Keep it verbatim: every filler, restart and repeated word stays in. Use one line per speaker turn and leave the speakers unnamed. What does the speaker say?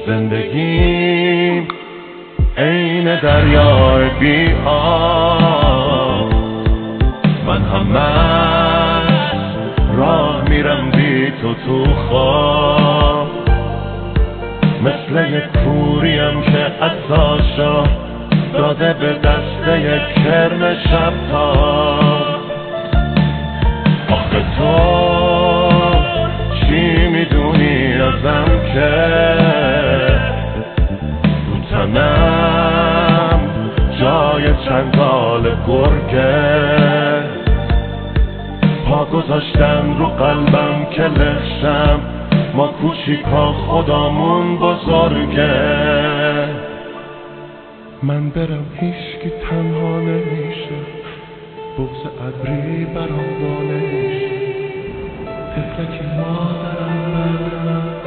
زندگیم عین دریای بی آب، من همش راه میرم بی تو تو خواب، مثل یک کوریم که عطاشا داده به دست یک کرم شب تاب. آخه تو چی میدونی ازم که رو تنم جای چنگال گرگه، پا گذاشتن رو قلبم که لخشم، ما کوچیکا خدامون بزرگه. من برم هیچکی تنها نمیشه، بغض ابری برام وا نمیشه، طفلکی مادرم بردم